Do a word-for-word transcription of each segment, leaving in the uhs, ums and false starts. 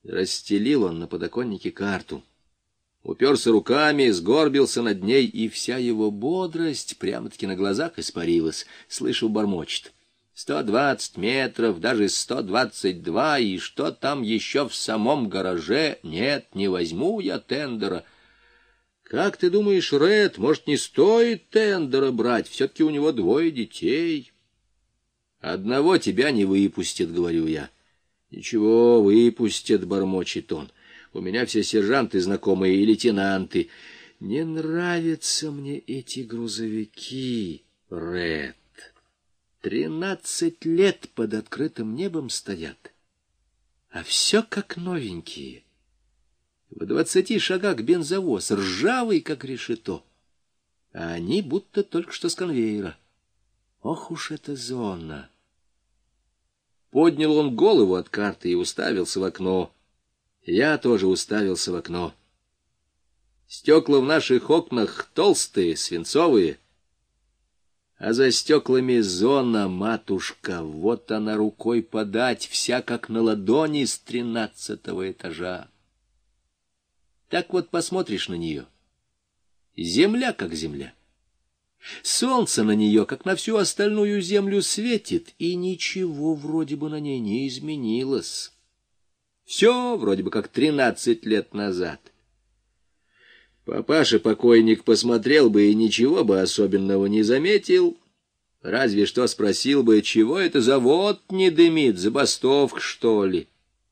Расстелил он на подоконнике карту. Уперся руками, сгорбился над ней, и вся его бодрость прямо-таки на глазах испарилась. Слышу, бормочет. Сто двадцать метров, даже сто двадцать два, и что там еще в самом гараже? Нет, не возьму я тендера. Как ты думаешь, Ред, может, не стоит тендера брать? Все-таки у него двое детей. Одного тебя не выпустят, говорю я. Ничего, выпустят, бормочет он. У меня все сержанты знакомые и лейтенанты. Не нравятся мне эти грузовики, Ред. Тринадцать лет под открытым небом стоят, а все как новенькие. В двадцати шагах бензовоз, ржавый, как решето, а они будто только что с конвейера. Ох уж эта зона! Поднял он голову от карты и уставился в окно. Я тоже уставился в окно. Стекла в наших окнах толстые, свинцовые, а за стеклами зона, матушка, вот она рукой подать, вся как на ладони с тринадцатого этажа. Так вот посмотришь на нее. Земля как земля. Солнце на нее, как на всю остальную землю, светит, и ничего вроде бы на ней не изменилось. Все вроде бы как тринадцать лет назад. Папаша-покойник посмотрел бы и ничего бы особенного не заметил, разве что спросил бы, чего это завод не дымит, забастовка, что ли?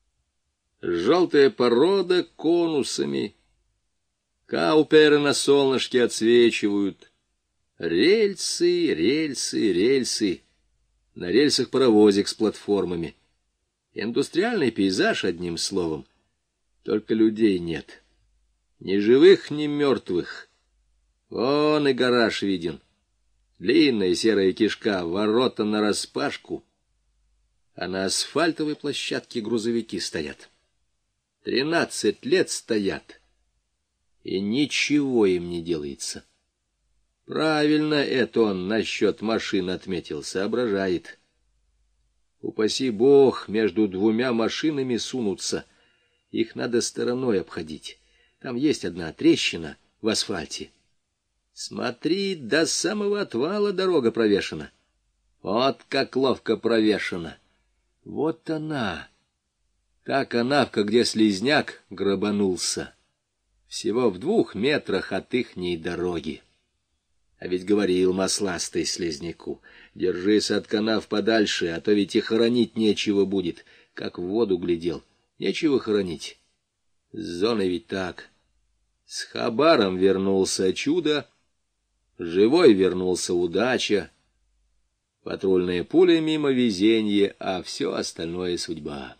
Желтая порода конусами, кауперы на солнышке отсвечивают, рельсы, рельсы, рельсы, на рельсах паровозик с платформами. Индустриальный пейзаж, одним словом, только людей нет. Ни живых, ни мертвых. Вон и гараж виден. Длинная серая кишка, ворота нараспашку, а на асфальтовой площадке грузовики стоят. Тринадцать лет стоят, и ничего им не делается. Правильно это он насчет машин отметил, соображает. Упаси бог, между двумя машинами сунуться. Их надо стороной обходить. Там есть одна трещина в асфальте. Смотри, до самого отвала дорога провешена. Вот как ловко провешена. Вот она, та канавка, где слизняк грабанулся. Всего в двух метрах от ихней дороги. А ведь говорил масластый слизняку: держись от канав подальше, а то ведь и хоронить нечего будет. Как в воду глядел, нечего хоронить. С зоной ведь так. С хабаром вернулся чудо, живой вернулся удача, патрульная пуля мимо везенье, а все остальное судьба.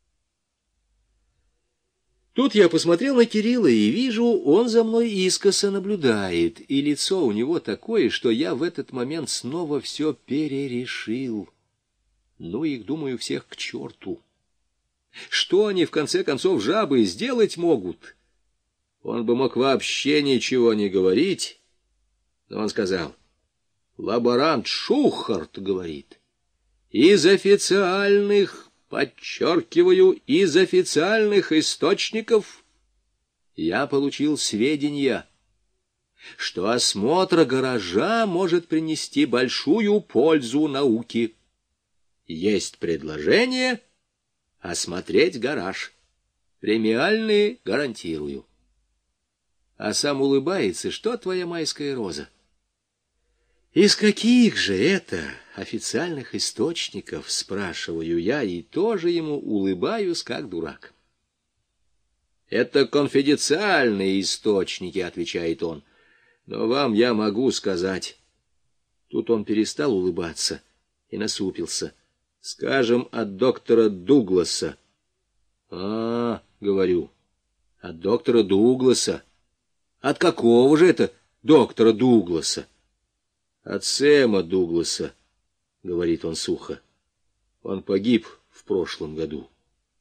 Тут я посмотрел на Кирилла и вижу, он за мной искоса наблюдает, и лицо у него такое, что я в этот момент снова все перерешил. Ну, их, думаю, всех к черту. Что они, в конце концов, жабы сделать могут? Он бы мог вообще ничего не говорить, но он сказал: лаборант Шухарт говорит, из официальных, подчеркиваю, из официальных источников я получил сведения, что осмотр гаража может принести большую пользу науке. Есть предложение осмотреть гараж. Премиальные гарантирую. А сам улыбается: что твоя майская роза? Из каких же это официальных источников, спрашиваю я, и тоже ему улыбаюсь, как дурак. Это конфиденциальные источники, отвечает он. Но вам я могу сказать. Тут он перестал улыбаться и насупился. Скажем, от доктора Дугласа. А, говорю, от доктора Дугласа. От какого же это доктора Дугласа? От Сэма Дугласа, говорит он сухо. Он погиб в прошлом году.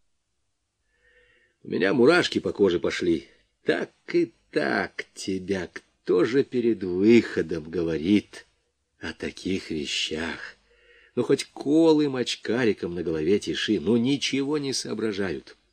У меня мурашки по коже пошли. Так и так тебя кто же перед выходом говорит о таких вещах? Ну, хоть колым очкариком на голове тиши, ну, ничего не соображают.